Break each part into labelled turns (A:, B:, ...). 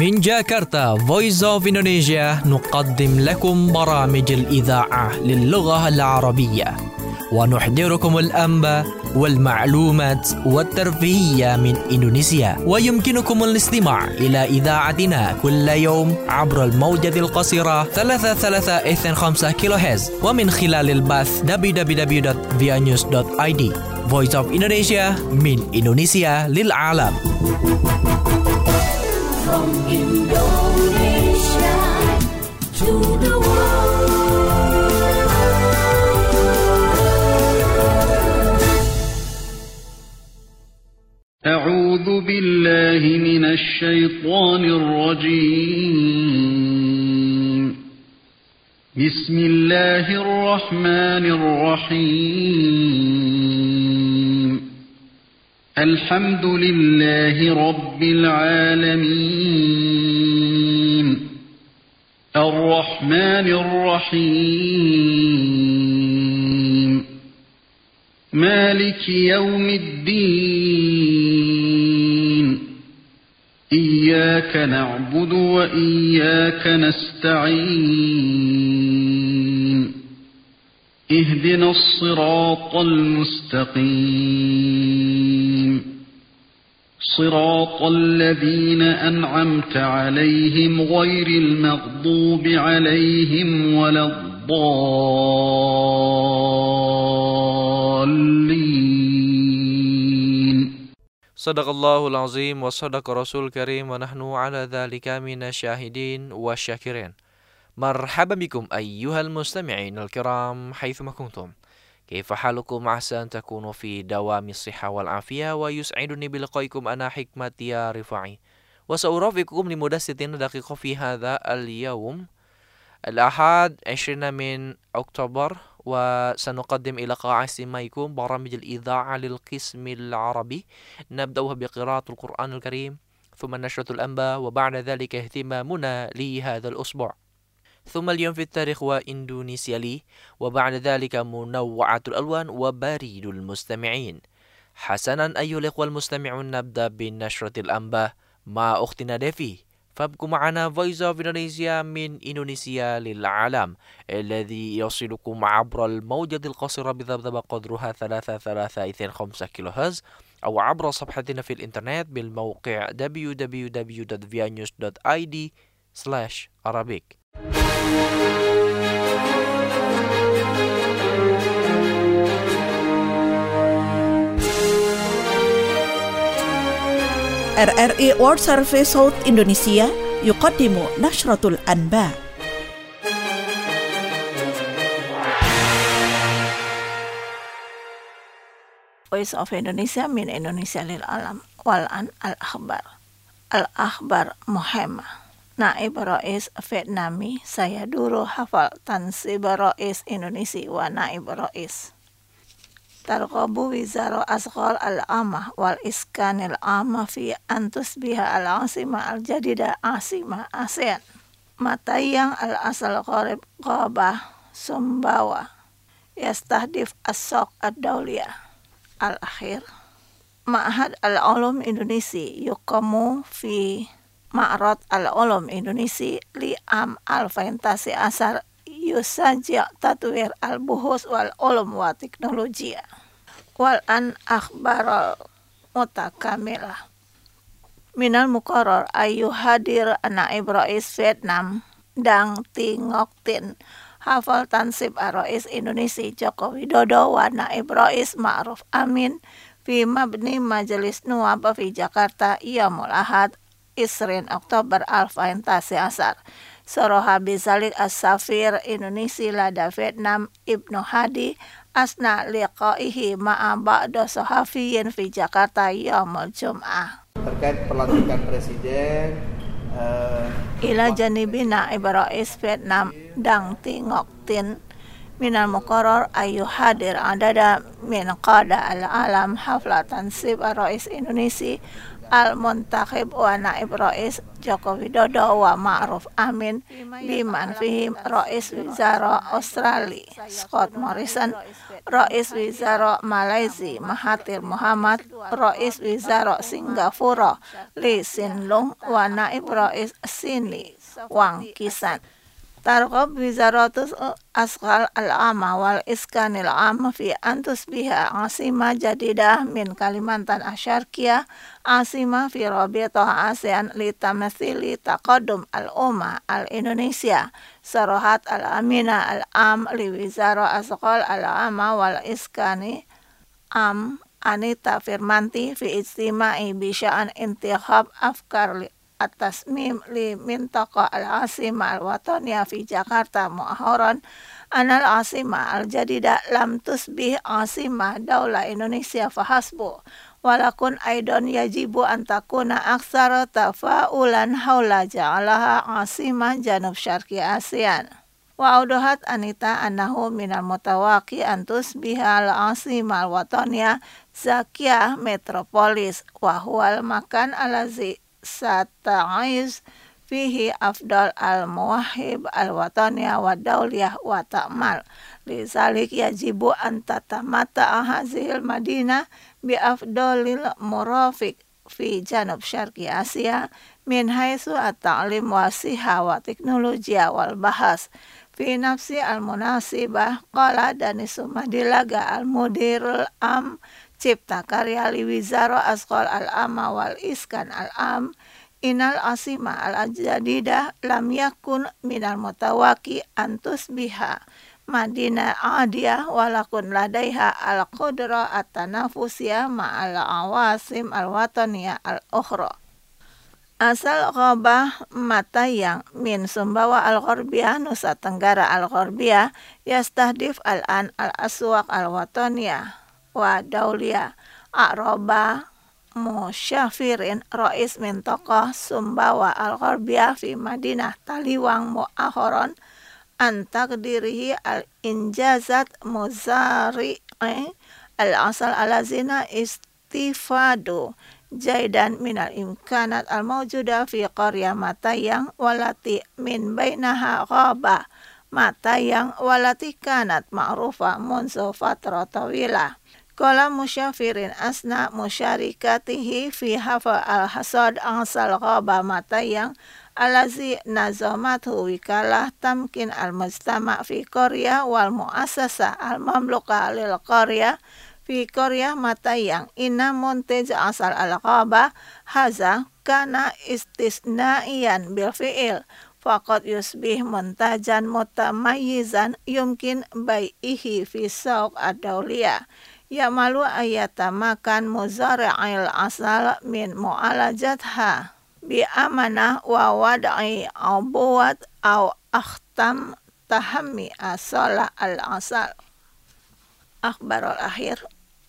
A: من جاكرتا Voice of Indonesia نقدم لكم برامج الإذاعة للغة العربية ونحضركم الأنباء والمعلومات والترفيهية من إندونيسيا. ويمكنكم الاستماع إلى إذاعتنا كل يوم عبر الموجة القصيرة 3325 كيلوهرتز ومن خلال البث www.vianews.id. Voice of Indonesia من Indonesia للعالم.
B: From Indonesia to the world.
C: أعوذ بالله من الشيطان الرجيم. بسم الله الرحمن الرحيم. الحمد لله رب العالمين. الرحمن الرحيم. مالك يوم الدين. إياك نعبد وإياك نستعين. اهدنا الصراط المستقيم. صراط الذين أنعمت عليهم غير المغضوب عليهم ولا الضالين.
D: Sadaqallahul azim wa sadaqa rasul karim wa nahnu ala dhalika minasyahidin wa syakirin. Marhaban bikum ayyuhal mustami'in al-kiram haithuma kuntum. Kaifa halukum asa an takunu fi dawami as-sihha wal afiyah wa yus'iduni bilqaikum ana hikmati ya rifai. Wa sa'urafikum limudassitin daqiqa fi hadha al-yawm al-ahad 20 min Oktober wa sanuqaddim ila qa'asimaykum baramij al-idha'a lil qismi al-arabi nabda'uha biqira'at al-Qur'an al-karim thumma nashratu al-anba wa ba'da dhalika ihtimamuna li hadha al-usbu' ثم اليوم في التاريخ وإندونيسيا لي وبعد ذلك منوعة الألوان وبريد المستمعين. حسنا أيها الإخوة المستمعون، نبدأ بنشرة الأنباء مع أختنا ديفي. فابقوا معنا Voice of Indonesia من إندونيسيا للعالم الذي يصلكم عبر الموجة القصيرة بضبط قدرها 3325 كيلوهرتز أو عبر صفحتنا في الإنترنت بالموقع www.vianews.id/Arabic.
E: RRI World Service South Indonesia يقدم نشرة الأنباء.
F: Voice of Indonesia min Indonesia lil alam walan al-akhbar Muhammad Naib Rais Vietnami saya dulu hafal Tansib Rais Indonesia wa Naib Rais Tarqabu Wizara Asghal al-Amah wal Iskanil Amah fi antusbiha al-asima al-jadida asima ASEAN Matayang al-asal qarib qabah Sumbawa yastahdif as-saq ad-dawliyah al-akhir Ma'had al-Ulum Indonesia yuqamu fi Ma'rad al-Ulum Indonesia li am al-fantasi asar yusaji' tatwir al-buhus wal-ulum wa teknologi wal an akhbar mutakamilah minal muqarrar ayu hadir naib rais Vietnam Dang Thi Ngoc Tin hafal tansib rais Indonesia Joko Widodo wa naib rais Ma'ruf Amin fi mabni majelis nuwab fi Jakarta yaumul ahad Isrin Oktober al-Fantasi Asar Soroha bizalik as-safir Indonesia lada Vietnam Ibnu Hadi asna liqaihi ma'a ba'da sahafiyin fi Jakarta yaumul Jum'ah
G: terkait pelantikan presiden
F: ila janibina Rais Vietnam Dang Thi Ngoc Tin minal muqarrar ayu hadir adada min qada al-alam hafla tansib Rais Indonesia Al-Muntakhib wa Naib Rais Joko Widodo wa Ma'ruf Amin biman fihim Rais Wizara Australia Scott Morrison, Rais Wizara Malaysia Mahathir Muhammad, Rais Wizara Singapura Lee Hsien Loong wa Naib Rais Sini Wang Kisan. Targhab Wizaratul Asghal al-Amma wal Iskanil Am fi antus biha asima jadidah min Kalimantan Asyarkiyah asima fi Rabitah ASEAN li tamathili taqaddum al-umma al-Indonesia Sarahat al-Amina al-Am li Wizara Asghal al-Amma wal Iskani Am Anita Firmanti fi ijtima'i bisya'an intikhab afkar At-Tasmim li Mintaqa al-Asima al-Wataniyah fi Jakarta mu'aharan anal asima al-jadida lam tusbih asima daulah Indonesia fahasbu walakun aidon yajibu antakuna aksara tafa'ulan haula ja'alaha asima janub syarqi ASEAN. Wa audahat Anita annahu minal mutawaqi antus bihal asima al-Wataniyah Zakiyah Metropolis wa huwal makan alazi sata'aiz fihi afdal al-muwahhib al-wataniyah wa dawliyah wa ta'mal lizalik yajibu an tatamata hazihil madinah bi afdalil murafiq fi janub syarqi Asia min haitsu at-ta'lim wa siha wa teknologia wal bahas fi nafsi al-munasibah qala Danisumadilaga al-mudirul am Cipta Karya li Wizara Asghal al-Amma wal Iskan al-Am inal asima al-jadidah lam yakun minal mutawaki antus biha Madinah adiyah walakun ladaiha al-qudra at-tanafusiyah ma'al awasim al-wataniyah al-ukhra. Asal ghabah matayang min Sumbawa al-Gharbiyah Nusa Tenggara al-Gharbiyah yastahdif al-an al-aswaq al-wataniyah wa daulia A'roba Musyafirin Rais Mintokoh Sumbawa Al-Gharbiyah fi Madinah Taliwang Mu'ahoron Antakdirihi al-injazat muzari al-asal alazina istifadu jaidan minal imkanat al-mawjuda fi qarya matayang walati min bainaha ghaba matayang walati kanat ma'rufa munzu fatra tawilah. Qala musyafirin asna musyarikatihi fi hafa al-hasad ansal ghaba matayang alazi nazamathu wikalah tamkin al-mujtama' fi qarya wal mu'assasa al-mamluka lil qarya fi qarya matayang inna muntij asal al-ghaba haza kana istisnaiyan bil fi'il faqad yusbih muntajan mutamayyizan yumkin bai'ihi fi sawq ad-dawliyah ya'malu ayatamakan muzari'il asal min mu'alajatha bi amanah wa wad'i abuwat aw akhtam tahammi asala al-asal. Akhbarul akhir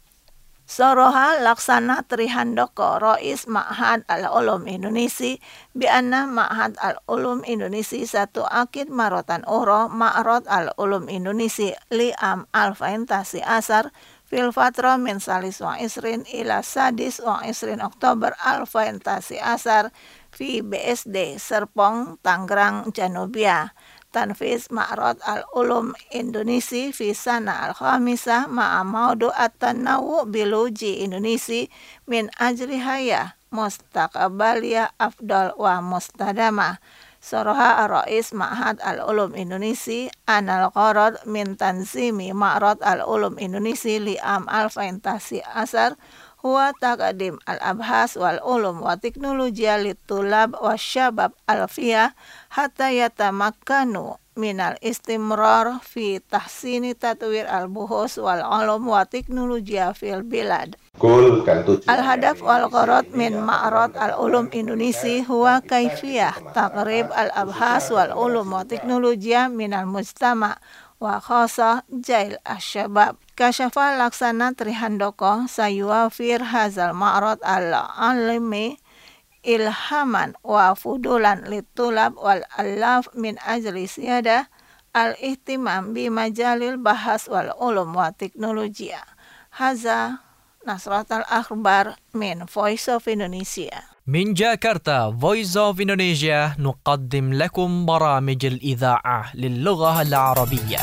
F: Soroha Laksana Trihandoko Rais Ma'had Al-Ulum Indonesia bi anna Ma'had Al-Ulum Indonesia satu akid marotan uro Ma'rad Al-Ulum Indonesia li am al-faintasi asar fil fatra min salis wa isrin ila sadis wa isrin Oktober al-faintasi asar fi BSD Serpong Tangerang Janubia tanfiz Ma'rad Al-Ulum Indonesia fi sana al-khamisah ma'a maudu at-tanawu biluji Indonesia min ajli haya mustaqbaliyah afdal wa mustadamah. Soroha Rais Ma'had Al-Ulum Indonesia anal qarad min tanzimi Ma'rad Al-Ulum Indonesia li am al-faintasi asar huwa taqdim al-abhas wal ulum wa teknologia litulab wa syabab al-fiyah hatta yatamakkanu minal istimrar fi tahsini tatwir al-buhus wal ulum wa teknologia fil bilad. Al-hadaf wal qarad min Ma'rad Al-Ulum Indonesia huwa kaifiyah taqrib al-abhas wal ulum wa teknologia minal mujtama' wa khasa jail asyabab. Kasyafa Laksana Trihandoko sayuafir hazal Ma'rad al-alimi ilhaman wa fudulan litulab wal alaf min ajli siyadah al-ihtimam bi majalil bahas wal ulum wa teknologia. Haza نشرة الأخبار من Voice of Indonesia.
A: من جاكرتا Voice of Indonesia نقدم لكم برامج الإذاعة للغة العربية.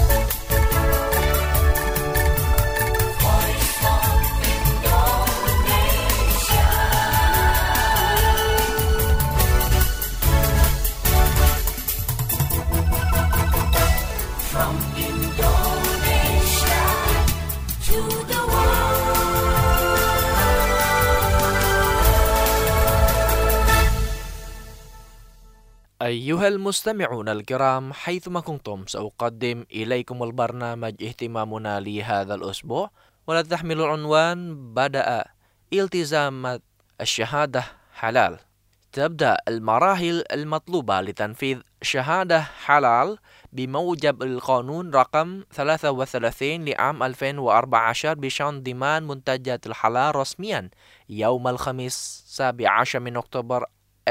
B: From Indonesia to the world.
D: أيها المستمعون الكرام، حيثما كنتم سأقدم إليكم البرنامج اهتمامنا لهذا الأسبوع، ولا تحمل العنوان بدأ التزام الشهادة حلال. تبدأ المراحل المطلوبة لتنفيذ شهادة حلال بموجب القانون رقم 33 لعام 2014 بشأن ضمان منتجات الحلال رسميا يوم الخميس 17 من أكتوبر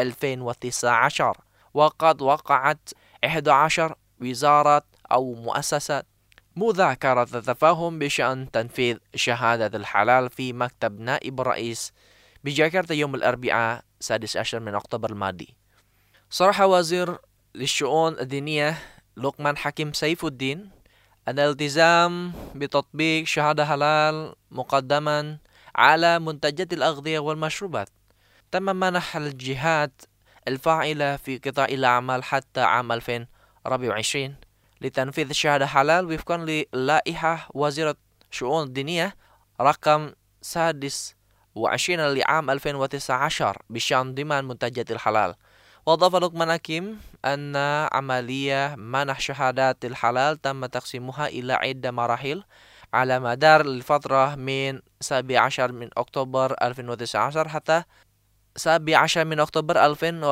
D: 2019. وقد وقعت 11 وزارة أو مؤسسة مذاكرة تفاهم بشأن تنفيذ شهادة الحلال في مكتب نائب الرئيس بجاكرتا يوم الأربعاء 16 من أكتوبر الماضي. صرح وزير للشؤون الدينية لقمان حكيم سيف الدين أن الالتزام بتطبيق شهادة حلال مقدما على منتجات الأغذية والمشروبات تم منح الجهات الفاعلة في قطاع الأعمال حتى عام 2024 لتنفيذ الشهادة حلال وفقا للائحة وزارة الشؤون الدينية رقم 26 لعام 2019 بشأن ضمان منتجات الحلال. وأضاف لقمان حكيم أن عملية منح شهادات الحلال تم تقسيمها إلى عدة مراحل على مدار الفترة من 17 من أكتوبر 2019 حتى 17 من أكتوبر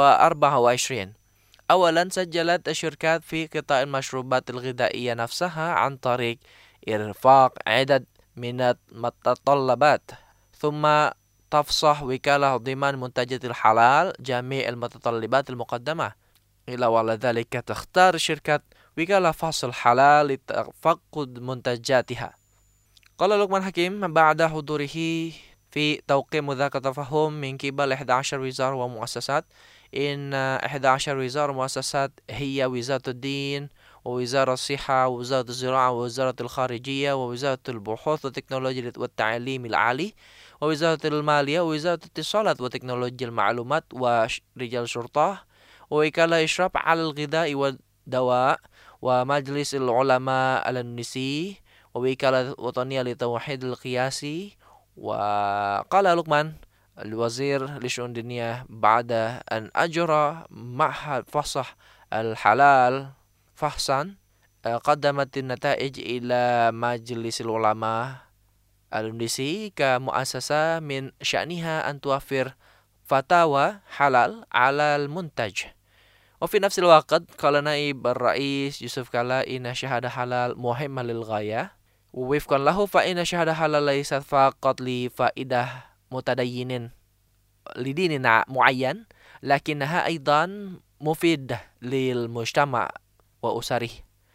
D: 2024. أولا، سجلت الشركات في قطاع المشروبات الغذائية نفسها عن طريق إرفاق عدد من المتطلبات، ثم تفصح وكالة ضمان منتجات الحلال جميع المتطلبات المقدمة. إلى ذلك تختار شركة وكالة فصل حلال لتفقد منتجاتها. قال لقمان حكيم بعد حضوره في توقيع مذاكرة تفاهم من قبل 11 وزارة ومؤسسات، إن 11 وزارة ومؤسسات هي وزارة الدين ووزارة الصحة ووزارة الزراعة ووزارة الخارجية ووزارة البحوث والتكنولوجيا والتعليم العالي ووزارة المالية ووزارة الاتصالات وتكنولوجيا المعلومات ورجال الشرطة ووكالة إشراف على الغذاء والدواء ومجلس العلماء الإندونيسي ووكالة وطنية للتوحيد القياسي. وقال لقمان الوزير لشؤون الدينية بعد أن أجرى معهد فصح الحلال فحصا قدمت النتائج إلى مجلس العلماء الإندونيسي كمؤسسة من شأنها أن توفر فتاوى حلال على المنتج. وفي نفس الوقت قال نائب الرئيس يوسف كالا إن شهادة حلال مهمة للغاية، ووفقا له فإن شهادة حلال ليست فقط لفائدة متدين لدين معين، لكنها أيضا مفيدة للمجتمع وأسره.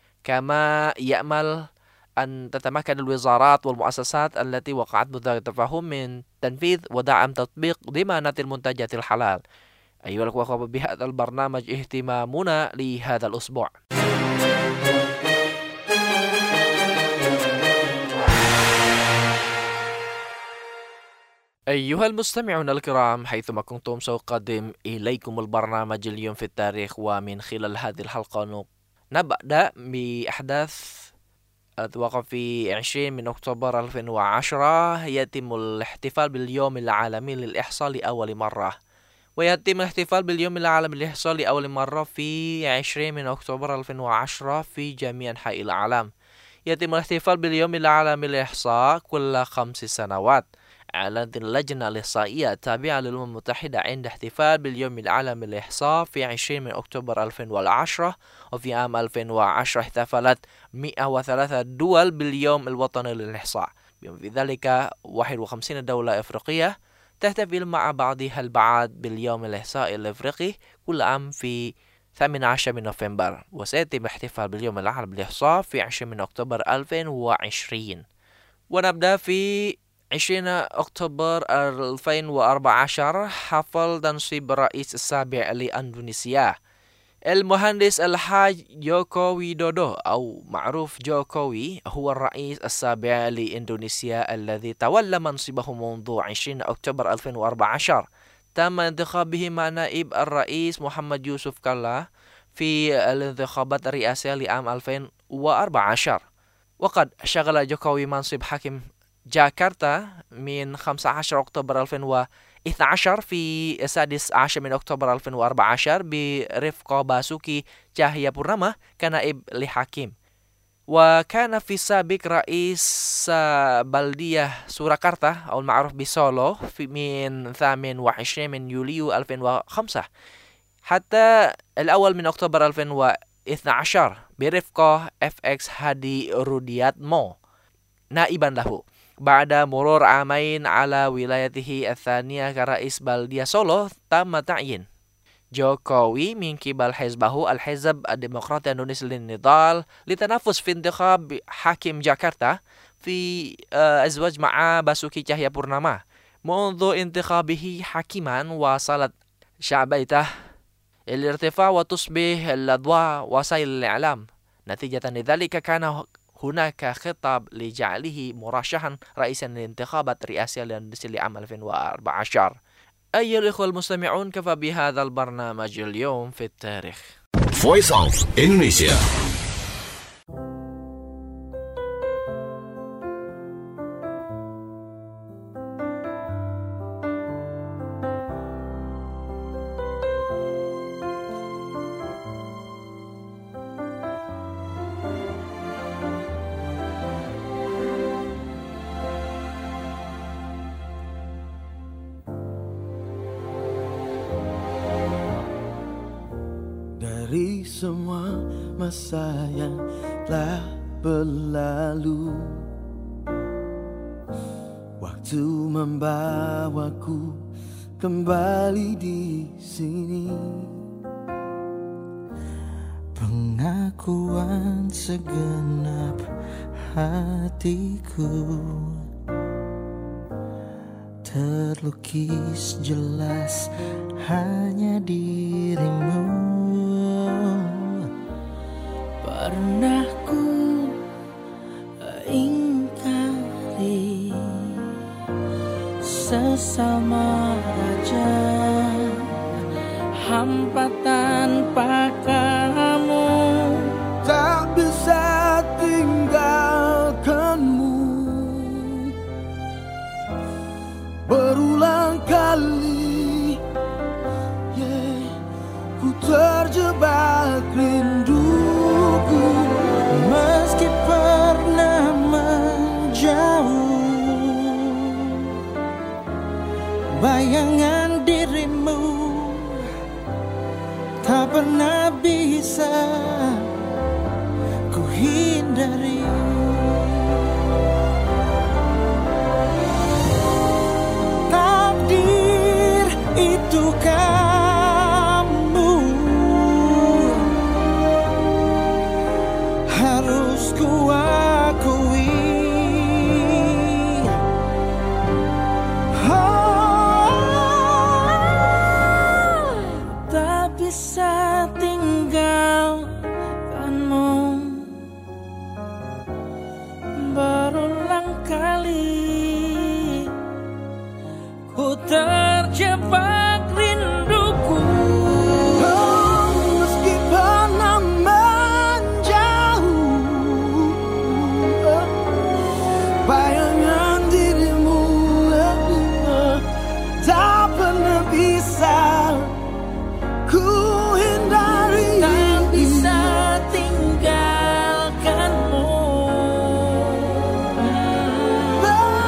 D: كما يأمل أن تتمكن الوزارات والمؤسسات التي وقعت بذلك التفاهم من تنفيذ ودعم تطبيق ضمانات المنتجات الحلال. أيها الأخوة، بهذا البرنامج اهتمامنا لهذا الأسبوع. أيها المستمعون الكرام، حيثما كنتم سأقدم إليكم البرنامج اليوم في التاريخ، ومن خلال هذه الحلقة نبدأ بأحداث توقف في 20 من أكتوبر 2010 يتم الاحتفال باليوم العالمي للإحصاء لأول مرة. ويتم الاحتفال باليوم العالمي للإحصاء لأول مرة في 20 من أكتوبر 2010 في جميع أنحاء العالم. يتم الاحتفال باليوم العالمي للإحصاء كل 5 سنوات. أعلنت اللجنة الإحصائية التابعة للأمم المتحدة عند احتفال باليوم العالمي للإحصاء في 20 من أكتوبر 2010. وفي عام 2010 احتفلت 103 دول باليوم الوطني للإحصاء، بما في ذلك 51 دولة إفريقية تحتفل مع بعضها البعض باليوم الإحصائي الإفريقي كل عام في 18 من نوفمبر. وسيتم الاحتفال باليوم العالمي للإحصاء في 20 من أكتوبر 2020. ونبدأ في 20 أكتوبر 2014 حفل تنصيب الرئيس السابع لإندونيسيا المهندس الحاج جوكو ويدودو أو معروف جوكوي هو الرئيس السابع لإندونيسيا الذي تولى منصبه منذ 20 أكتوبر 2014. تم انتخابه مع نائب الرئيس محمد يوسف كلا في الانتخابات الرئاسية لعام 2014. وقد شغل جوكوي منصب حاكم جاكرتا من 15 أكتوبر 2012 في 16 من أكتوبر 2014 برفقة باسوكي Cahayapurnama كنائب لحاكم. وكان في السابق رئيس بلدية سوراكرتا أو المعروف بسولو من 28 من يوليو 2005 حتى الأول من أكتوبر 2012 برفقة FX هادي رودياتمو نائبا له بعد مرور عامين على ولايته الثانية كرئيس بلدية سولو. تم تعيين جوكوي من قبل حزبه الحزب الديمقراطي الإندونيسي للنضال للتنافس في انتخاب حاكم جاكرتا في أزواج مع باسوكي Cahayapurnama. منذ انتخابه حاكما وصلت شعبيته الارتفاع وتصبح الأضواء وسائل الإعلام. نتيجة لذلك كان هناك خطاب لجعله مرشحا رئيسا للانتخابات الرئاسية لإندونيسيا لعام 2014. أيها الإخوة المستمعون، كفى بهذا البرنامج اليوم في التاريخ.
H: Voice of Indonesia.
I: Dari semua masa yang telah berlalu, waktu membawaku kembali di sini. Pengakuan segenap hatiku terlukis jelas hanya dirimu. Pernah ku ingkari sesama raja, hampa tanpa kamu, tak bisa tinggalkanmu. Berulang kali ku terjebak rinduku, meski pernah menjauh. Bayangan dirimu tak pernah bisa ku hindari. Takdir itu kamu, harus ku akui. Tak bisa tinggalkanmu. Berulang kali ku terjebak rinduku, meski pernah menjauh. Bayangan dirimu tak pernah bisa ku hindari. Tak bisa tinggalkanmu.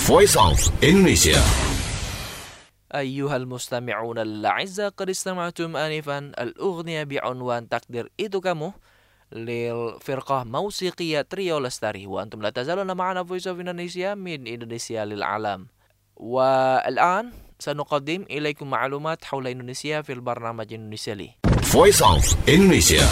H: Voice of Indonesia.
D: أيها المستمعون الأعزاء قد استمعتم آنفا الأغنية بعنوان تقدير itu kamu للفرقة موسيقية تريو لستاري وأنتم لا تزالون معنا Voice of Indonesia من إندونيسيا للعالم. والآن سنقدم إليكم معلومات حول إندونيسيا في البرنامج إندونيسيا لي.
H: Voice of Indonesia.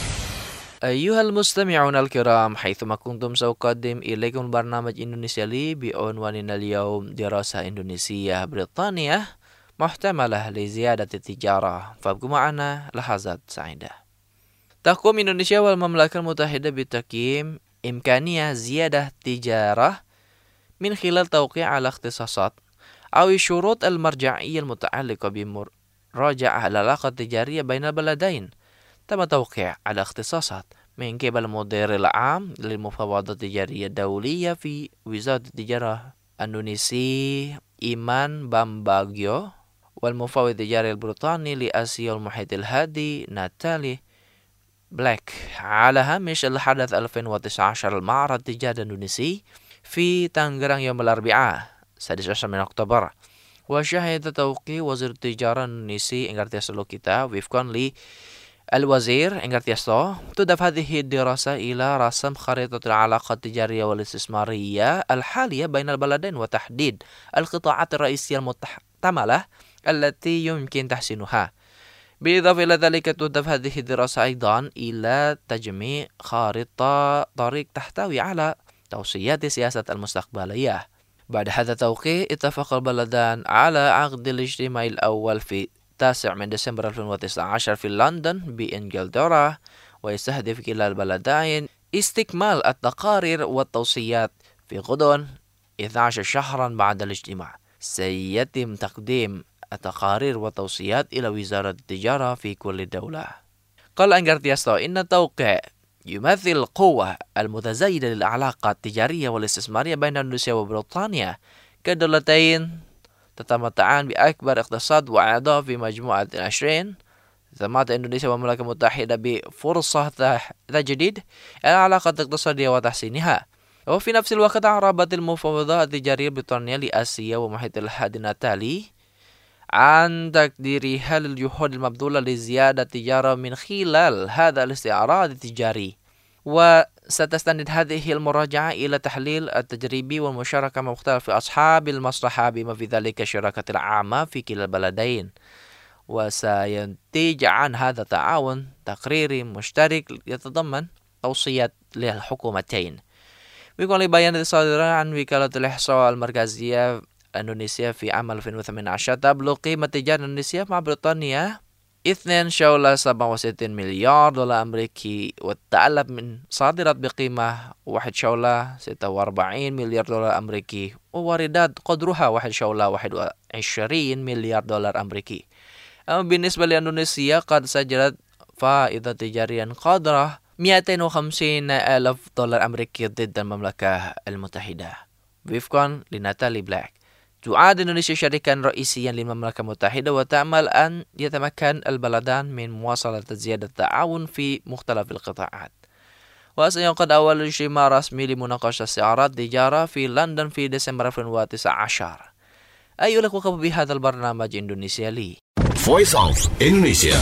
D: أيها المستمعون الكرام حيثما كنتم سأقدم إليكم البرنامج إندونيسيا لي بعنواننا اليوم دراسة إندونيسية بريطانيا محتملة لزيادة التجارة. فابقوا معنا لحظات سعيدة. تقوم إندونيسيا والمملكة المتحدة بتقييم إمكانية زيادة تجارة من خلال توقيع على اختصاصات أو الشروط المرجعية المتعلقة بمراجعة العلاقة التجارية بين البلدين. تم توقيع على اختصاصات من قبل المدير العام للمفاوضات التجارية الدولية في وزارة التجارة الإندونيسي إيمان بامباغيو والمفاوض التجاري البريطاني لآسيا والمحيط الهادي ناتالي بلاك على هامش الحدث 2019 المعرض التجاري الإندونيسي في تانغران يوم الأربعاء 16 من أكتوبر. وشهد توقيع وزير التجارة الإندونيسي إنغارتياس لوكيتا وفقا للوزير إنغارتياس تضاف هذه الدراسة إلى رسم خريطة العلاقات التجارية والاستثمارية الحالية بين البلدين وتحديد القطاعات الرئيسية المحتملة التي يمكن تحسينها. بالإضافة إلى ذلك تضاف هذه الدراسة أيضا إلى تجميع خارطة طريق تحتوي على توصيات السياسة المستقبلية. بعد هذا التوقيع اتفق البلدان على عقد الاجتماع الأول في 9 من ديسمبر 2019 في لندن بإنجلترا ويستهدف كلا البلدين استكمال التقارير والتوصيات في غضون 12 شهرا بعد الاجتماع. سيتم تقديم التقارير والتوصيات إلى وزارة التجارة في كل دولة. قال إنغارتياس إن التوقيع يمثل القوة المتزايدة للعلاقات التجارية والاستثمارية بين إندونيسيا وبريطانيا كدولتين تتمتعان بأكبر اقتصاد وأعضاء في مجموعة 20. تتمتع إندونيسيا والمملكة المتحدة بفرصة تجديد العلاقات الاقتصادية وتحسينها. وفي نفس الوقت أعربت المفاوضات التجارية البريطانية لآسيا ومحيط الهادي ناتالي عن تقديرها للجهود المبذولة لزيادة التجارة من خلال هذا الاستعراض التجاري. وستستند هذه المراجعة إلى تحليل التجريبي والمشاركة مع مختلف أصحاب المصلحة بما في ذلك الشراكة العامة في كلا البلدين. وسينتج عن هذا التعاون تقرير مشترك يتضمن توصيات للحكومتين. ويقول بيان صادر عن وكالة الإحصاء المركزية إندونيسيا في عام 2018 تبلغ قيمة تجارة إندونيسيا مع بريطانيا 2.67 مليار دولار أمريكي وتألف من صادرات بقيمة 1.46 مليار دولار أمريكي وواردات قدرها 1.21 مليار دولار أمريكي. أما بالنسبة لإندونيسيا قد سجلت فائدة تجارية قدرها 250 ألف دولار أمريكي ضد المملكة المتحدة. وفقا لناتالي بلاك تعد إندونيسيا شريكا رئيسيا للمملكة المتحدة وتأمل أن يتمكن البلدان من مواصلة زيادة التعاون في مختلف القطاعات. وسينعقد أول اجتماع رسمي لمناقشة استعراض التجارة في لندن في ديسمبر 2019. أيها الأخوة بهذا البرنامج إندونيسيا لي.
H: Voice of Indonesia.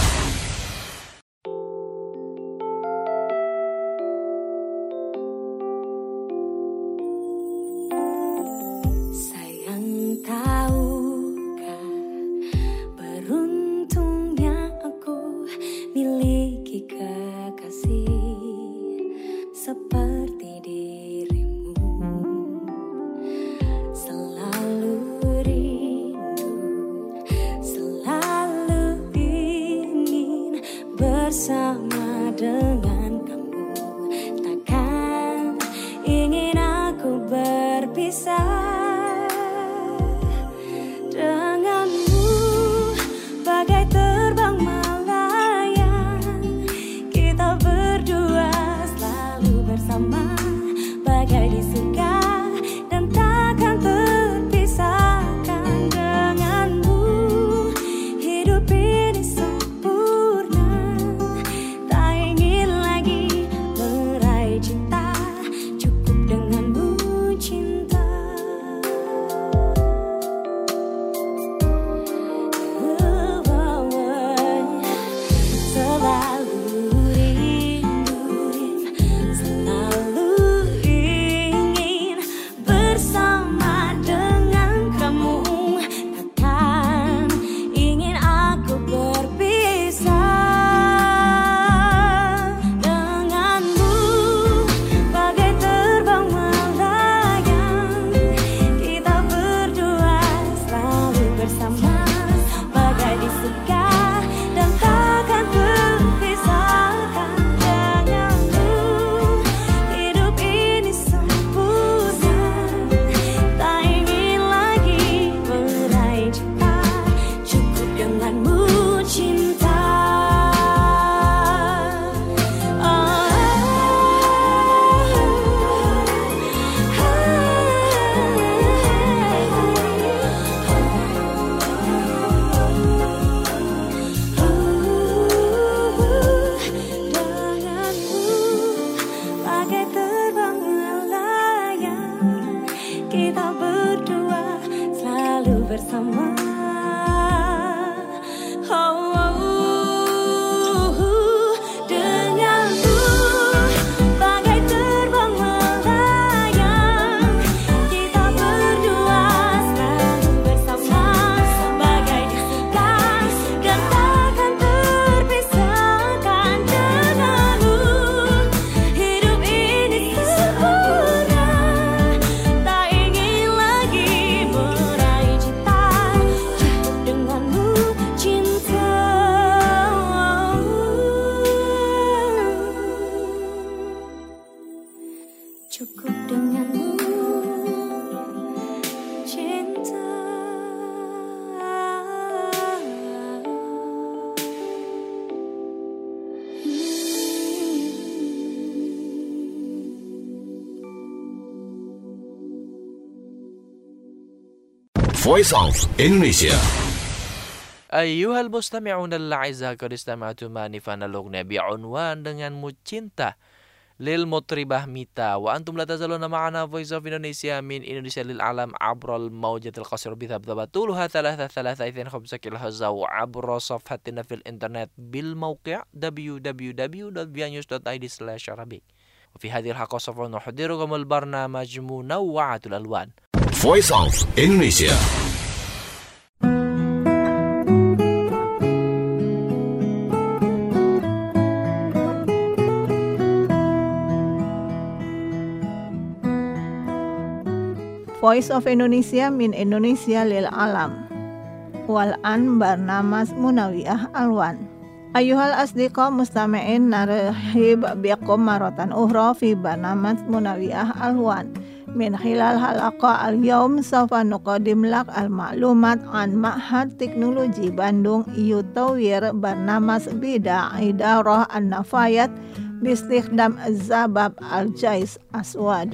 B: Selalu ingin bersama. Denganmu bagai terbang melayang, kita berdua selalu bersama, bagai disekat dan takkan terpisahkan. Denganmu hidup ini sempurna, tak ingin lagi meraih cinta, cukup denganmu cinta. Cukup denganmu cinta.
H: Voice of Indonesia.
D: أيها المستمعون الأعزاء قد استمعتم آنفا الأغنية بعنوان Denganmu Cinta للمطربة ميتا، وأنتم لا تزالون معنا Voice of Indonesia من إندونيسيا للعالم عبر الموجة القصيرة بثبت طولها 325 كيلوهرتز وعبر صفحتنا في الإنترنت بالموقع www.vianews.id/Arabic. وفي هذه الحلقة سوف نحضركم البرنامج منوعة الألوان.
H: Voice of Indonesia.
F: Voice of Indonesia min Indonesia lil alam. Wal'an barnamas Munawiyah Alwan. Ayuhal asdiqa mustami'in narhib bikum maratan ukhra fi barnamas Munawiyah Alwan. Min khilal halaqa al-yawm sawfa nuqadim lak al-ma'lumat an Ma'had Teknologi Bandung yutawir barnamas bida idarah an-nafayat bistikhdam az-zabab al-jais aswad.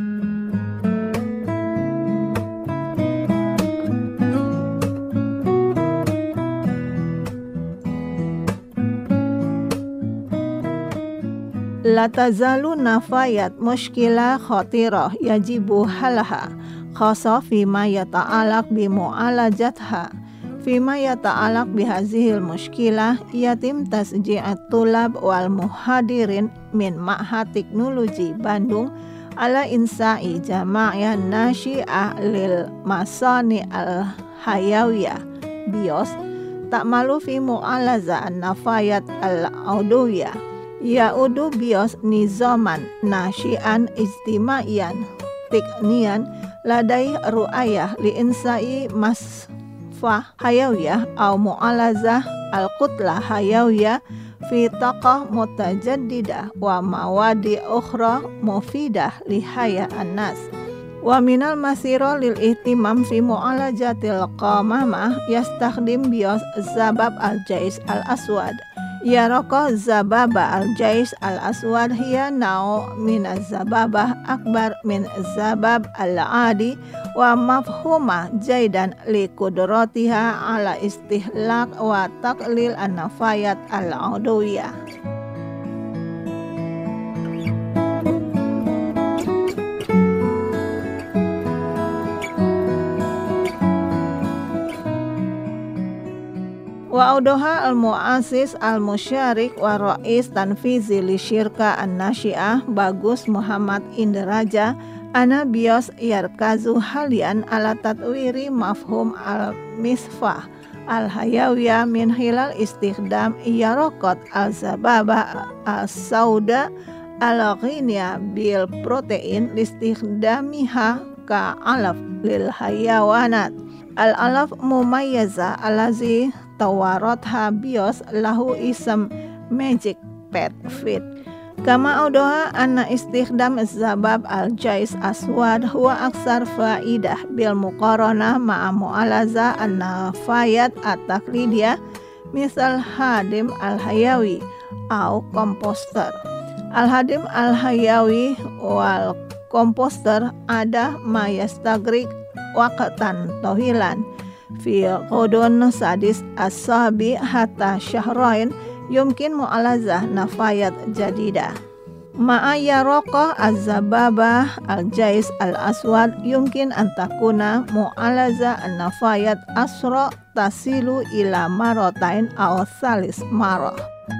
F: La tazalu nafayat mushkilah khatirah yajibu halaha khasa fima yata'alaq bi mu'alajatha. Fima yata'alaq bi hazihil mushkilah yatim tasji'at tulab wal muhadirin min Ma'had Teknologi Bandung ala insa'i jama'iyah nasyi'ah lil masani al hayawiyah BIOS ta'malu fi mu'alaza an-nafayat al-audawiyah. Ya'udu BIOS nizaman nasyian ijtimaiyan teknian ladai ru'ayah li insai masfah hayawiyah au mu'alazah al-qutlah hayawiyah fi taqah mutajaddidah wa mawadi ukhra mufidah li haya an-nas. Wa minal masira lil ihtimam fi mu'alajatil qamamah yastakhdim BIOS zabab al-jais al-aswad. Yaraka zababa al-jais al-aswad hiya nau min az-zababah akbar min zabab al-adi wa mafhumah jaidan li kudratiha ala istihlak wa taqlil an-nafayat al-udawiyah. Wa audoha al-mu'asis al-musyarik wa ra'is tanfizi li syirka an-nasyi'ah Bagus Muhammad Inderaja ana BIOS yarkazu halian ala tatwiri mafhum al-misfah al-hayawiyah min hilal istikhdam yaraqat al-zababah al-sauda al-ghinya bil protein listikhdamiha ka alaf lil hayawanat. Al-alaf mumayyaza alazi tawaratha BIOS lahu ism magic pet fit. Kama audoha anna istikhdam zabab al-jais aswad huwa aksar faidah bil muqaranah ma'a mu'alaza an-nafayat at-taklidiyah misal hadim al-hayawi au komposter. Al-hadim al-hayawi wal komposter ada ma yastagrik waqtan tawilan fi qudun sadis as-sabi hatta syahrain yumkin mu'alazah nafayat jadidah. Ma'aya roqah az-zababah al-jais al-aswad yumkin antakuna mu'alaza an-nafayat asra tasilu ila marotain aw salis maroh.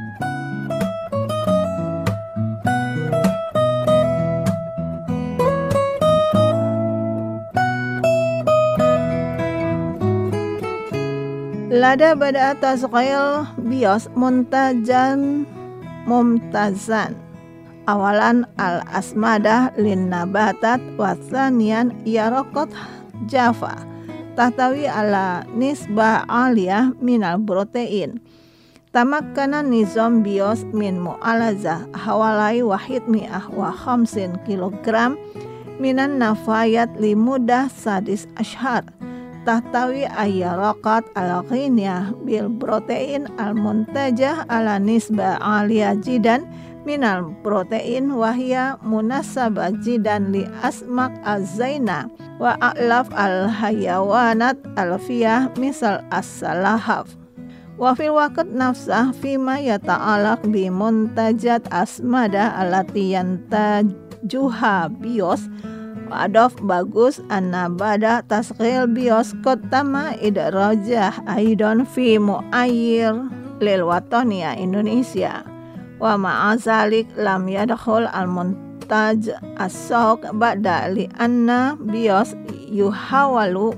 F: Lada bada tasqil bios muntajan mumtazan. Awalan al-asmadah lin nabatat wa tsaniyan yaraqat jafa tahtawi ala nisbah aliyah minal protein. Tamakkana nizam bios min mu'alaza hawalai wahid mi'ah wa khamsin kilogram minan nafayat limudah sadis ashar tahtawi ayyaraqat al-ghiniyah bil protein al-muntajah ala nisbah aliyah jidan minal protein wahya munasabah jidan li asmak az-zaina wa a'laf al-hayawanat al-fiyah misal as-salahaf wa fil waqt nafsah fima yata'alaq bi muntajat asmada allati yantajuha bios wa adof bagus annabada tasghil bios kotama idrajah aidon fi mu'ayyir lil wataniya Indonesia. Wa ma'azalik lam yadkhul al-muntaj as-sawq ba'da li anna bios yuhawalu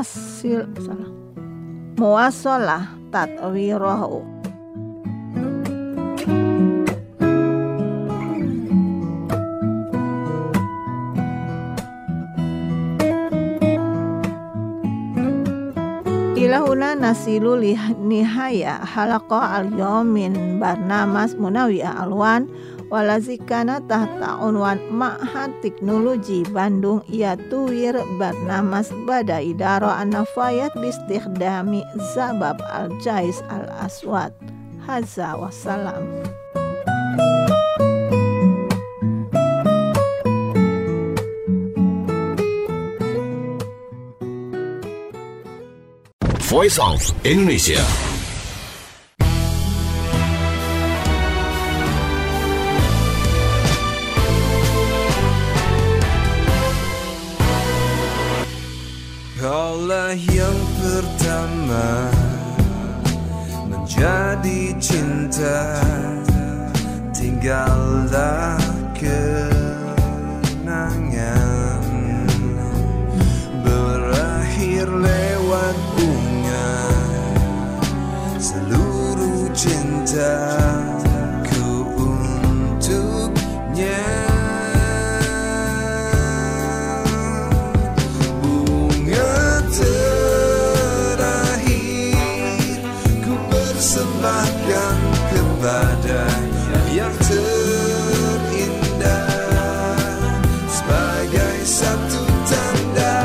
F: muwasalah tatwirahu. Ilahuna nasilu nihaya halaqah al-yawm min barnamas Munawiyah Alwan walazikana tahta unwan Ma'had Teknologi Bandung yatuwir barnamas bada idara an-nafayat bistikhdami zabab al-jais al-aswad. Hadza wassalam.
H: Voice of Indonesia.
I: Kaulah yang pertama menjadi cinta, tinggallah kenangan berakhir lewat seluruh cintaku untuknya. Bunga terakhir ku persembahkan kepadanya yang terindah sebagai satu tanda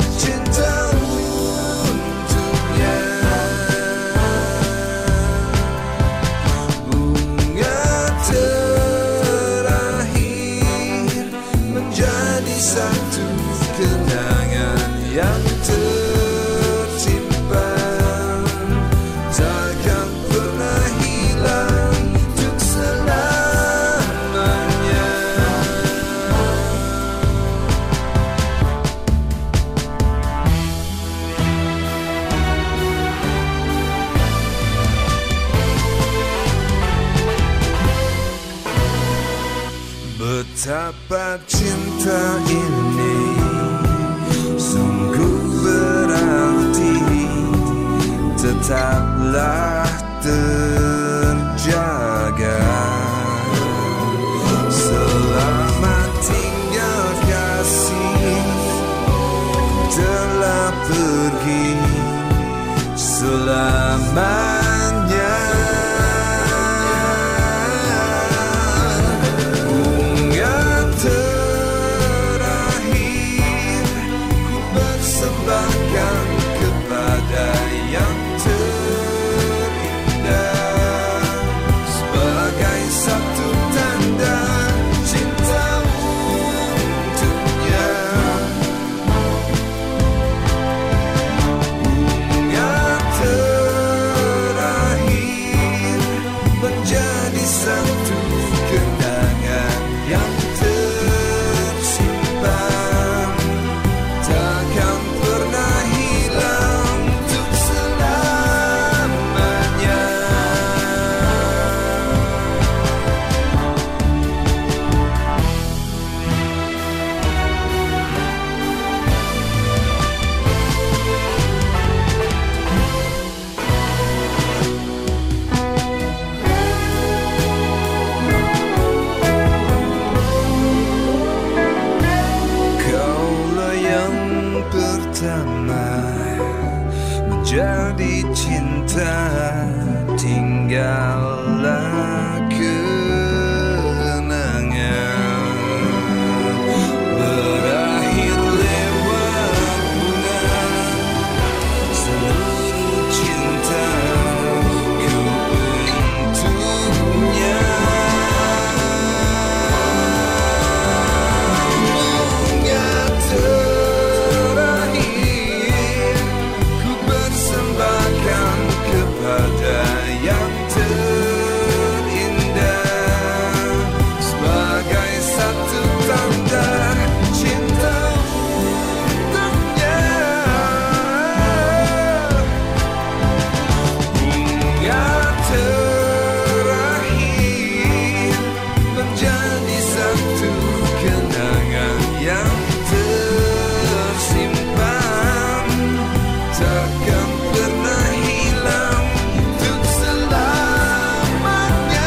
I: satu kenangan yang tersimpan takkan pernah hilang untuk selamanya. Betapa cinta ini sungguh berarti, tetaplah terjaga. Selamat tinggal kasih, telah pergi selamanya. Bahkan kepada yang terindah sebagai satu tanda cinta untuknya. Bunga terakhir menjadi satu kenangan damai menjadi cinta, tinggallah kenangan. Berakhir lewat bunga seluruh cinta ku untuknya. Bunga terakhir ku persembahkan kepada yang terindah sebagai satu tanda cinta untuknya. Bunga terakhir menjadi satu kenangan yang tersimpan, takkan pernah hilang untuk selamanya.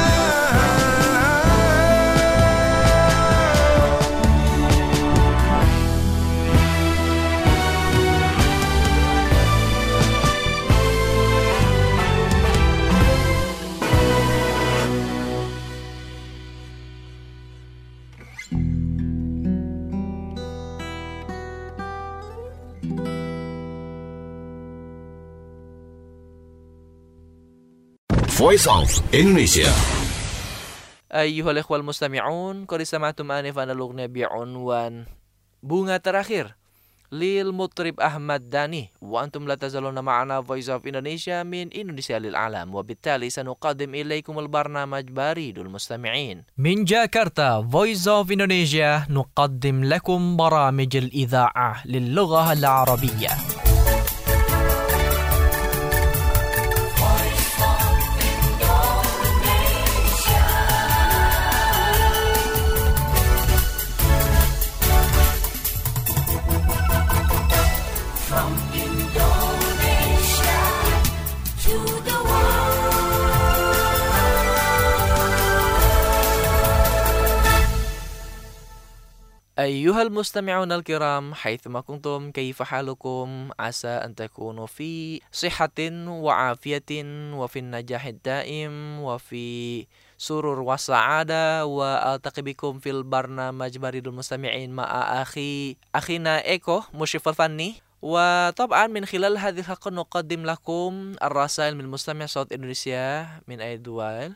H: Voice of Indonesia.
D: Ayyuhal ikhwal mustami'un, qad sama'tum anifan al-ughniya bi'unwan Bunga Terakhir lil mutrib Ahmad Dhani, wa antum la tazaluna ma'ana Voice of Indonesia min Indonesia lil alam, wa bittali sanuqaddim ilaikum al-barnamaj baridul mustami'in.
A: من جاكرتا Voice of Indonesia نقدم لكم برامج الإذاعة للغة العربية.
D: أيها المستمعون الكرام حيثما كنتم كيف حالكم عسى أن تكونوا في صحة وعافية وفي النجاح الدائم وفي سرور وسعادة وألتقي بكم في البرنامج بريد المستمعين مع أخينا إيكو مشرف الفني. وطبعا من خلال هذه الحلقة نقدم لكم الرسائل من مستمع صوت إندونيسيا من أي دول.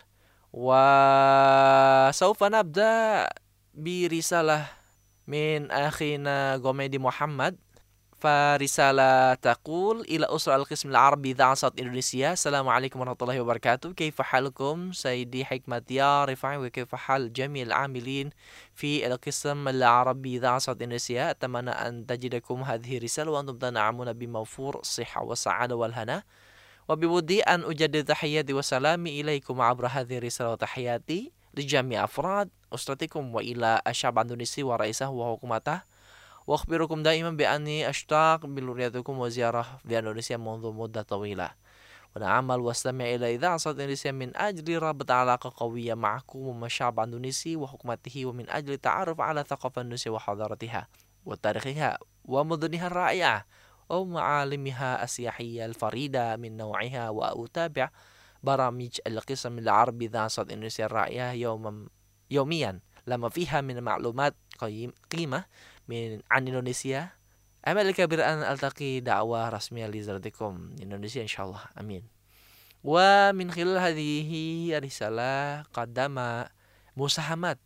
D: وسوف نبدأ برسالة من أخينا غوميدي محمد. فرسالة تقول إلى أسرة القسم العربي إذاعة صوت إندونيسيا: السلام عليكم ورحمة الله وبركاته. كيف حالكم سيدي حكمة يا رفاعي، وكيف حال جميع العاملين في القسم العربي إذاعة صوت إندونيسيا؟ أتمنى أن تجدكم هذه الرسالة وأنتم تنعمون بموفور الصحة والسعادة والهنا. وبودي أن أجدد تحياتي وسلامي إليكم عبر هذه الرسالة، وتحياتي لجميع أفراد أسرتكم وإلى الشعب الإندونيسي ورئيسه وحكومته. وأخبركم دائما بأني أشتاق بلوريتكم وزيارة في إندونيسيا منذ مدة طويلة، ونعمل واستمع إلى إذاعة صوت إندونيسيا من أجل ربط علاقة قوية معكم ومع الشعب الإندونيسي وحكومته، ومن أجل التعرف على ثقافة إندونيسيا وحضارتها وتاريخها ومدنها الرائعة ومعالمها السياحية الفريدة من نوعها. وأتابع برامج القسم العربي إذاعة صوت إندونيسيا الرائعة يوميا، لما فيها من معلومات قيمة عن إندونيسيا. أمل كبير أن ألتقي دعوة رسمية لزيارتكم إندونيسيا إن شاء الله، أمين. ومن خلال هذه الرسالة قدم مساهمات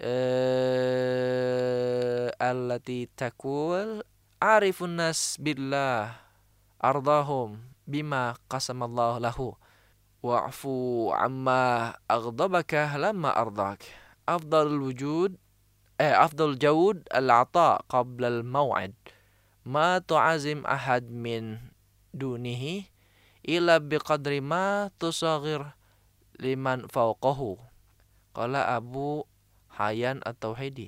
D: التي تقول: أعرف الناس بالله أرضاهم بما قسم الله له، واعفو عما أغضبك لما أرضاك. أفضل الجود العطاء قبل الموعد، ما تعزم أحد من دونه إلا بقدر ما تصغر لمن فوقه. قال أبو حيان التوحيدي.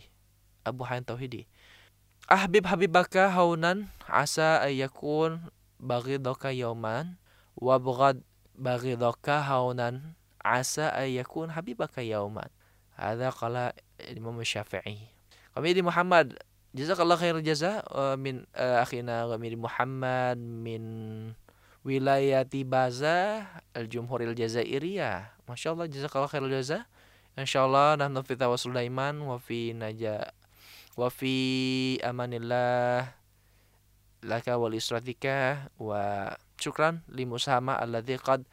D: أحبب حبيبك هونا عسى أن يكون بغيضك يوما، وابغض بغيضك هونا عسى أن يكون حبيبك يوما. هذا قال الإمام الشافعي. Komedi Muhammad Jazakallah khair jaza min akhina Ghamidi Muhammad min wilayati Baza al-Jumhuriyah Jazairiyah. Masyaallah, jazakallah khair jaza. Insyaallah nahnu fi tawassul daiman wa fi wa fi amanillah laka wa li usratika wa syukran li musahama alladzi qad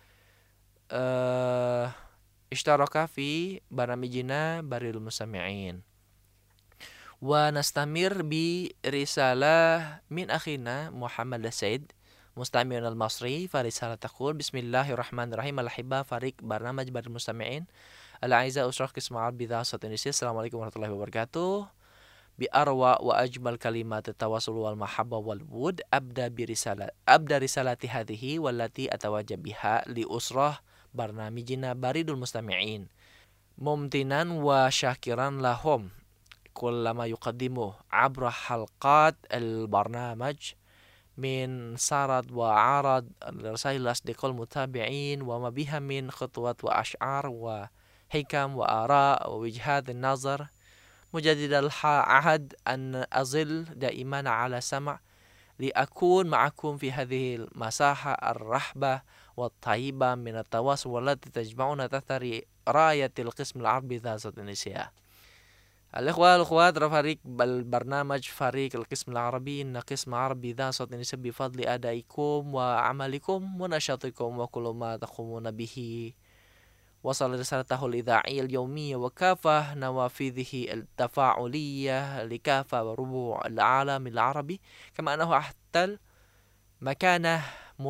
D: ishtaraka fi baramijina baril mustami'in. Wa nastamir bi risalah min akhina Muhammad Said mustami'un al-Masri fa risalah taqul bismillahirrahmanirrahim al-hibba farik barnamaj baril mustami'in al-aiza usrah qism Arabi Dhasat Indonesia. Assalamualaikum warahmatullahi wabarakatuh. Bi arwa wa ajmal kalimat tawassul wal mahabba wal wud abda risalati hadhihi wallati atawajjah biha li usrah barnamijina baridul mustami'in mumtinan wa syakiran lahum kullama yuqaddimu abra halqat al-barnamaj min sarad wa arad rasail asdiqal mutabi'in wa ma biha min khutwat wa ash'ar wa hikam wa ara wa wijhat an-nazar مجدد العهد أن أظل دائما على سمع لأكون معكم في هذه المساحة الرحبة والطيبة من التواصل والتي تجمعنا تحت راية القسم العربي ذات النساء. الإخوة والأخوات فريق البرنامج فريق القسم العربي إن قسم عربي ذات النساء بفضل أدائكم وعملكم ونشاطكم وكل ما تقومون به وصل رسالته الإذاعية اليومية وكافة نوافذه التفاعلية لكافة ربوع العالم العربي، كما أنه احتل مكانه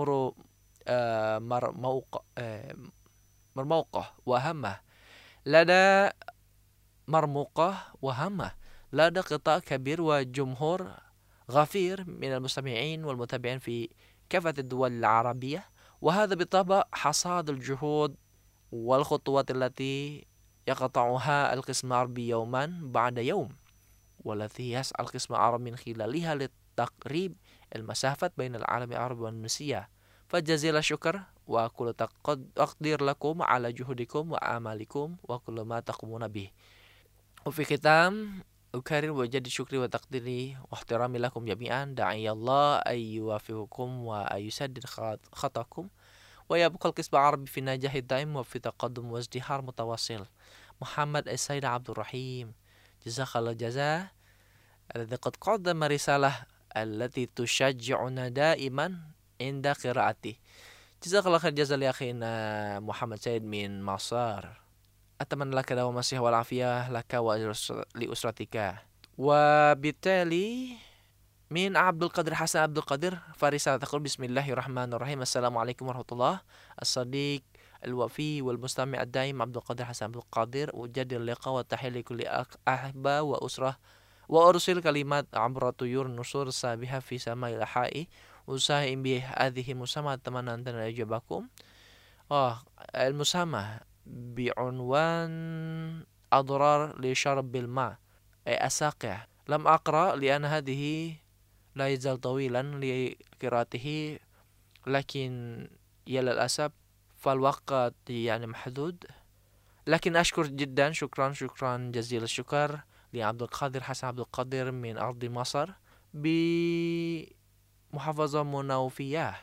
D: مرموقة وهمة لدى قطاع كبير وجمهور غفير من المستمعين والمتابعين في كافة الدول العربية، وهذا بالطبع حصاد الجهود والخطوات التي يقطعها القسم العربي يوما بعد يوم، والتي يسعى القسم العربي من خلالها لتقريب المسافات بين العالم العربي والإندونيسيا. فجزيل الشكر وكل تقدير لكم على جهودكم وأعمالكم وكل ما تقومون به. وفي ختام أكرر وجد شكري وتقديري واحترامي لكم جميعا، داعي الله أن يوفقكم وأن يسدد خطاكم ويبقى القسم العربي في النجاح الدائم وفي تقدم وازدهار متواصل. محمد السيد عبد الرحيم، جزاك الله الجزاء الذي قد قدم رسالة التي تشجعنا دائما عند قراءته. جزاك الله خير جزاء لأخينا محمد سيد من مصر. أتمنى لك دوام الصحة والعافية لك ولأسرتك. وبالتالي من عبد القادر حسن عبد القادر فرسالة تقول بسم الله الرحمن الرحيم. السلام عليكم ورحمة الله. الصديق الوفي والمستمع الدائم عبد القادر حسن عبد القادر، أجدد اللقاء والتحية لكل أحبة وأسرة، وأرسل كلمات عبر طيور النصور السابحة في سماء الأحائي، وأساهم بهذه المسامة. أتمنى أن أجابكم. المسامة بعنوان أضرار لشرب الماء الساقع. لم أقرأ لأن هذه لا يزال طويلا لقراءته، لكن يا للأسف فالوقت يعني محدود، لكن أشكر جدا، شكرا جزيل الشكر لعبد القادر حسن عبد القادر من أرض مصر بمحافظة منوفية.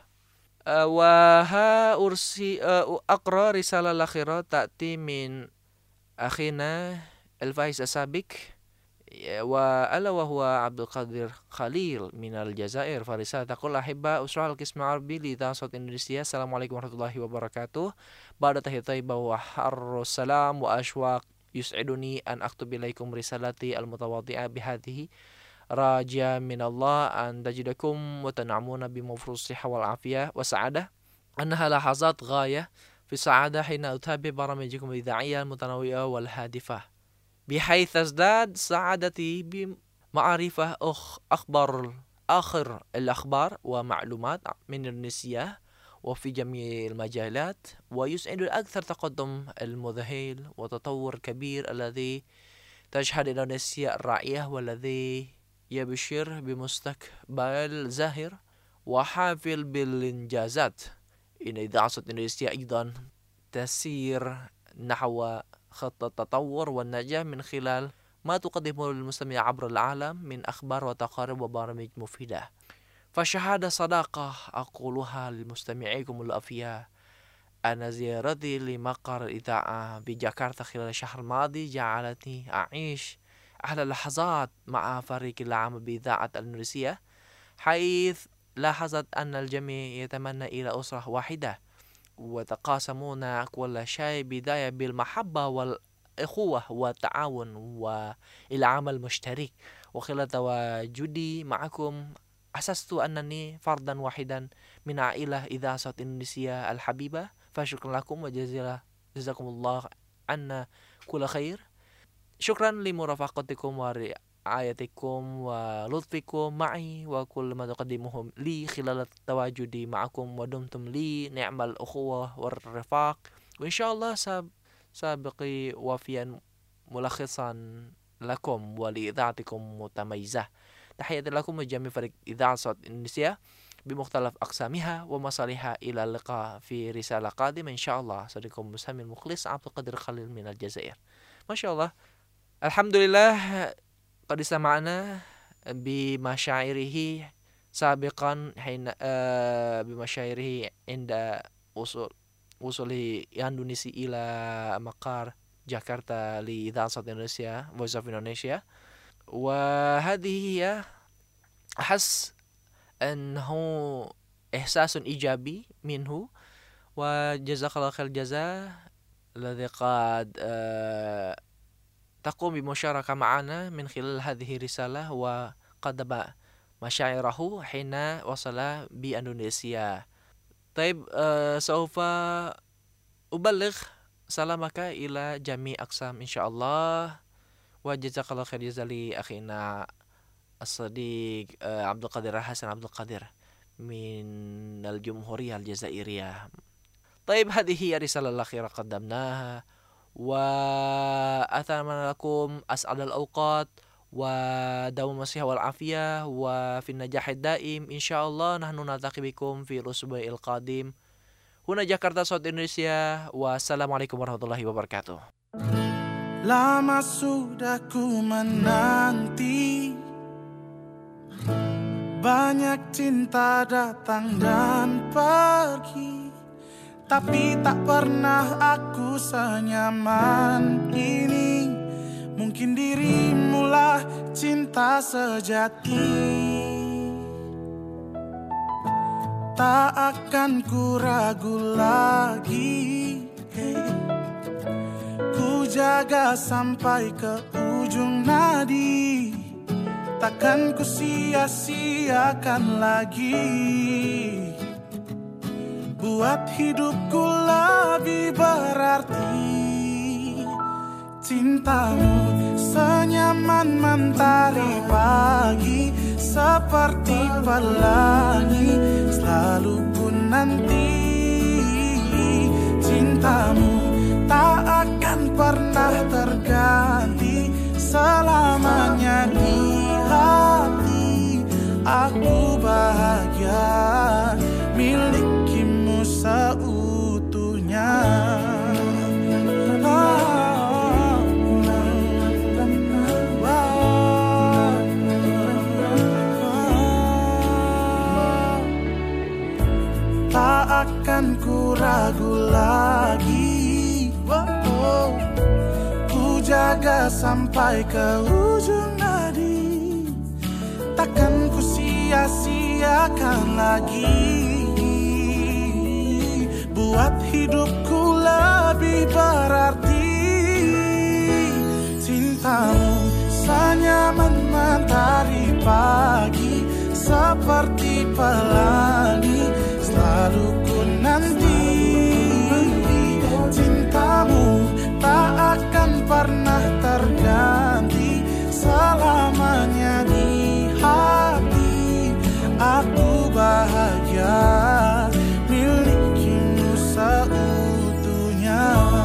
D: أقرأ رسالة الأخيرة تأتي من أخينا الفايز السابق وألا وهو عبد القادر خليل من الجزائر. فرسالة تقول أحبة أسرة القسم العربي لإذاعة صوت إندونيسيا، السلام عليكم ورحمة الله وبركاته. بعد تحية طيبة وحر السلام وأشواق، يسعدني أن أكتب إليكم رسالتي المتواضعة بهذه، راجيا من الله أن تجدكم وتنعمون بموفر الصحة والعافية والسعادة. أنها لحظات غاية في السعادة حين أتابع برامجكم الإذاعية المتنوعة والهادفة، بحيث تزداد سعادتي بمعرفة آخر الأخبار ومعلومات من إندونيسيا وفي جميع المجالات، ويسعد الأكثر تقدم المذهل وتطور كبير الذي تشهد إندونيسيا الرائعة والذي يبشر بمستقبل زاهر وحافل بالإنجازات. إن إذاعة إندونيسيا أيضا تسير نحو خط التطور والنجاح من خلال ما تقدمه للمستمع عبر العالم من أخبار وتقارير وبرامج مفيدة. فالشهادة صداقة أقولها لمستمعيكم الأوفياء أن زيارتي لمقر الإذاعة بجاكرتا خلال الشهر الماضي جعلتني أعيش أحلى اللحظات مع فريق العام بإذاعة الإندونيسية، حيث لاحظت أن الجميع يتمنى إلى أسرة واحدة وتقاسمون كل شيء بداية بالمحبة والإخوة والتعاون والعمل المشترك. وخلال تواجدي معكم أحسست أنني فردا واحدا من عائلة إذاعة صوت إندونيسيا الحبيبة. فشكرا لكم وجزاكم الله عنا كل خير. شكرا لمرافقتكم ورعايتكم ولطفكم معي وكل ما تقدمه لي خلال التواجد معكم، ودمتم لي نعم الأخوة والرفاق. وإن شاء الله سابقي وفيا ملخصا لكم ولإذاعتكم متميزة. تحياتي لكم من جميع فريق إذاعة صوت إندونيسيا بمختلف أقسامها ومصالحها. إلى اللقاء في رسالة قادمة إن شاء الله. صديقكم المستمع المخلص عبد القادر خليل من الجزائر. ما شاء الله، الحمد لله قد استمعنا بمشاعره سابقا حين بمشاعره عند وصوله إندونيسي إلى مقر جاكرتا لإذاعة صوت إندونيسيا Voice of Indonesia. وهذه هي أحس أنه إحساس إيجابي منه، وجزاك الله خير الجزاء الذي قد تقوم بمشاركة معنا من خلال هذه الرسالة وقدم مشاعره حين وصل بإندونيسيا. طيب، سوف أبلغ سلامك إلى جميع أقسام إن شاء الله. وجزاك الله خير جزاء لأخينا الصديق عبد القادر حسن عبد القادر من الجمهورية الجزائرية. طيب، هذه هي الرسالة الأخيرة قدمناها، وأتمنى لكم أسعد الأوقات ودوام الصحة والعافية وفي النجاح الدائم إن شاء الله. نحن نلتقي بكم في الأسبوع القادم هنا جاكرتا صوت إندونيسيا، والسلام عليكم ورحمة الله وبركاته.
J: Lama sudah ku menanti, banyak cinta datang dan pergi, tapi tak pernah aku senyaman ini. Mungkin dirimulah cinta sejati. Tak akan ku ragu lagi, ku jaga sampai ke ujung nadi. Takkan ku sia-siakan lagi, buat hidupku lebih berarti. Cintamu senyaman mentari pagi, seperti pelangi selalu ku nanti. Cintamu tak akan pernah terganti, selamanya di hati. Aku bahagia milikimu seutuhnya. Tak akan ku ragu lagi, ku jaga sampai ke ujung nadi. Takkan ku sia-siakan lagi, buat hidupku lebih berarti. Cintamu senyaman mentari pagi, seperti pelangi selalu ku nanti. Cintamu tak akan pernah terganti, selamanya di hati. Aku bahagia milikimu seutuhnya.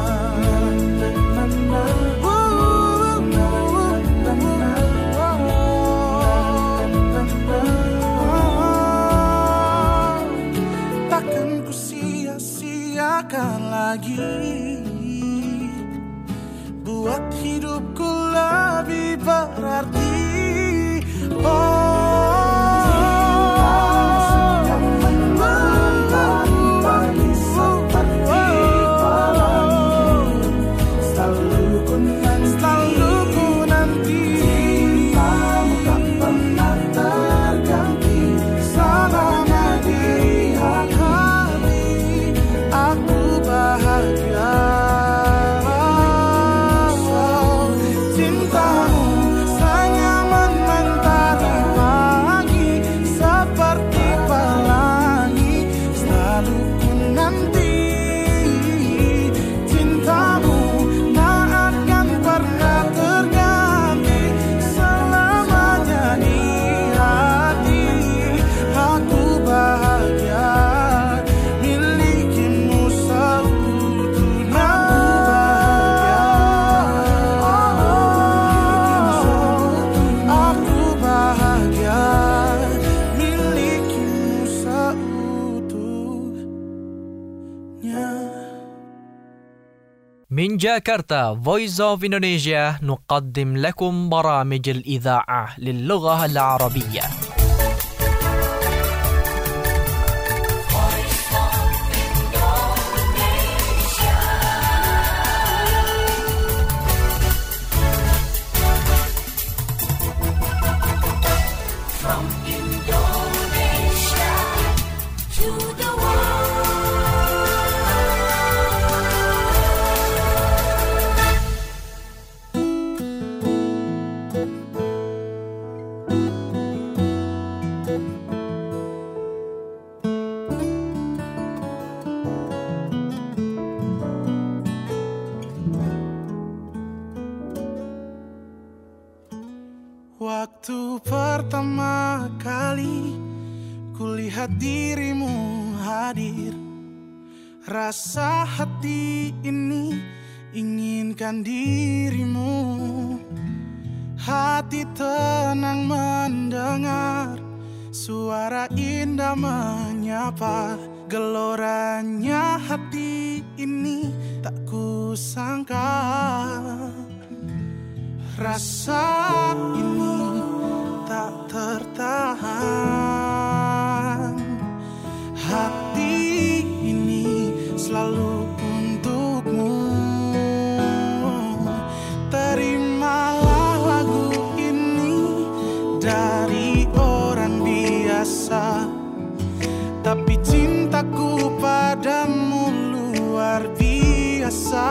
J: Takkan ku sia-siakan lagi, buat hidupku lebih
A: من جاكرتا Voice of Indonesia نقدم لكم برامج الإذاعة للغة العربية.
J: Waktu pertama kali kulihat dirimu hadir, rasa hati ini inginkan dirimu. Hati tenang mendengar suara indah menyapa. Geloranya hati ini tak kusangka. Rasa ini tak tertahan. Hati ini selalu untukmu. Terimalah lagu ini dari orang biasa, tapi cintaku padamu luar biasa.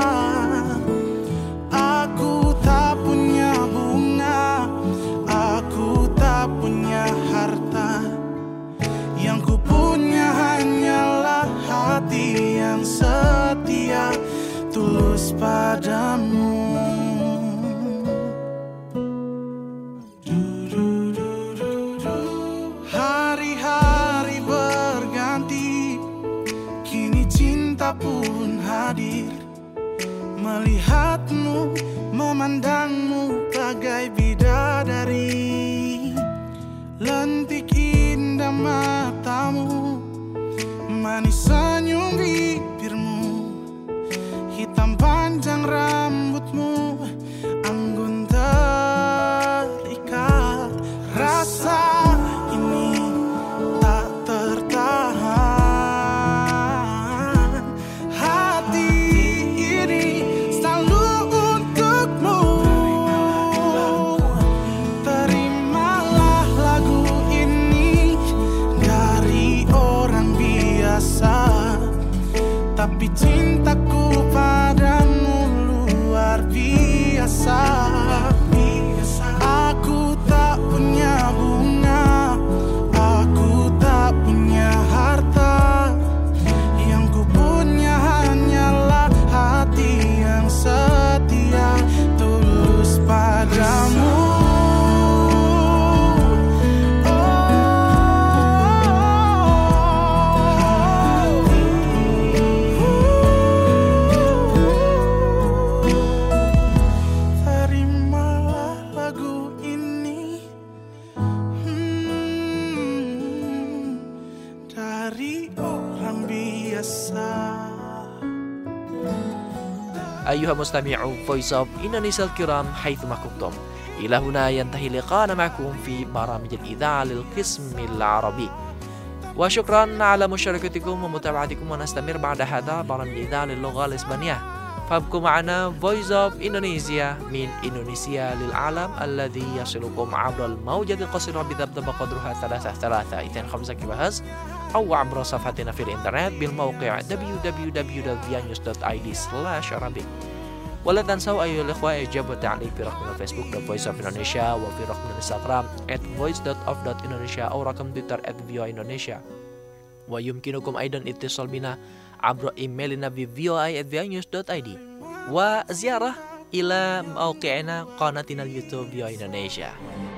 J: Aku tak punya bunga, aku tak punya harta. Yang ku punya hanyalah hati yang setia, tulus padamu. Hari-hari berganti, kini cinta pun hadir. Melihatmu, memandangmu bagai bidadari. Lentik indah matamu, manis senyum bibirmu, hitam panjang rambutmu, anggun terikat. Rasa ini tak tertahan. Hati ini selalu untukmu. Terimalah lagu ini dari orang biasa, tapi cintaku padamu luar biasa. Aku tak punya bunga, aku tak punya harta. Yang ku punya hanyalah hati yang setia, tulus padamu. Terimalah lagu ini dari orang biasa.
D: أيها مستمعو Voice of Indonesia الكرام حيثما كنتم، إلى هنا ينتهي لقاءنا معكم في برامج الإذاعة للقسم العربي، وشكرا على مشاركتكم ومتابعتكم. ونستمر بعد هذا برامج الإذاعة للغة الإسبانية، فابقوا معنا Voice of Indonesia من إندونيسيا للعالم الذي يصلكم عبر الموجة القصيرة بذبذبة قدرها 3325 كيلوهرتز، أو عبر صفحتنا في الإنترنت بالموقع www.vianews.id/Arabic. ولا تنسوا أيها الإخوة إعجاب وتعليق في رقم الفيسبوك Voice of Indonesia، وفي رقم الإنستغرام @voice.of.indonesia، أو رقم تويتر @voindonesia. ويمكنكم أيضا اتصال بنا عبر إيميلنا في voi@vianews.id، وزيارة إلى موقعنا قناتنا اليوتيوب VOA Indonesia.